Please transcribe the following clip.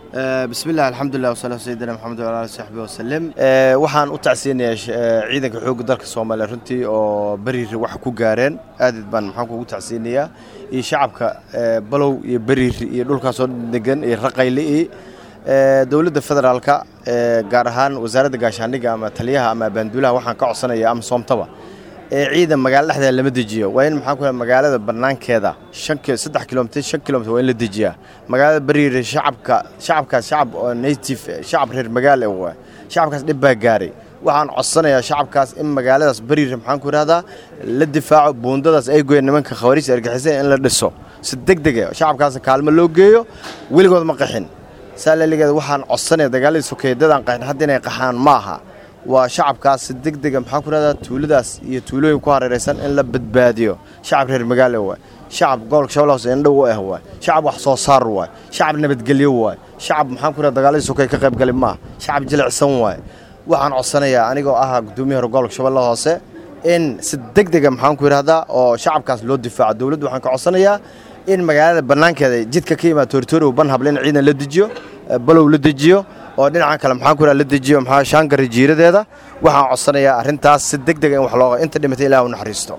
بسم الله الحمد لله والصلاة على سيدنا محمد وعلى آله وصحبه وسلم waxaan u tacsiinayaa ciidanka xoogga dalka Soomaaliya runtii oo bariir wax ku gaareen aad baan maxaan ugu tacsiinayaa iyo shacabka balow iyo bariir iyo dhulka soo degan iyo raqayle dawladda federaalka gaar ahaan wasaaradda gaashaandhigga ama taliyaha ama bandulaha waxaan ka codsanayaa am Soomtaba ciidan magaalada dhexdeeda lama dejiyo waa in maxaan ku leeyahay magaalada banaankeeda 3 kilomitir 5 kilomitir waa in la dejiyaa magaalada bariir shacab oo native shacab reer magaalo waa shacabkaas dib baa gaaray waxaan codsanayaa shacabkaas in magaaladaas bariir maxaan ku raahdaa la difaaco buundadaas ay gooyeen nimanka khawariij argixisay in la dhiso si degdeg ah shacabkaas kaalmo loo geeyo weligood ma qaxin saalaaligeed waxaan codsanayaa dagaalada sokeedadan qaxin hadda inay qaxaan maaha waa shacabkaas si degdeg ah maxaan ku raahdaa tuuladaas iyo tuulooyin ku hareeraysan in la badbaadiyo shacab reer magaalo waa shacab gobolka Shabeellaha indhow waa shacab wax soo saar waa shacab nabadgelyo waa shacab maxaan ku raahdaa dagaalada sokeey ka qayb gali ma shacab jilicsan waa waxaan codsanayaa anigoo ah gudoomiyaha gobolka Shabeellaha hoose in si degdeg ah maxaan ku raahdaa oo shacabkaas loo difaaco dawladdu waxaan ka codsanayaa in magaalada banaankeeda jidka ka yimaado tortoro ban hableen ciidan la dejiyo balow la dejiyo oo dhinaca kale maxaan ku raahdaa la dejiyo maxaa shaangar jiiradeeda waxaan codsanayaa arintaas si degdeg ah in wax loo inta dhimatay Ilaahay u naxariisto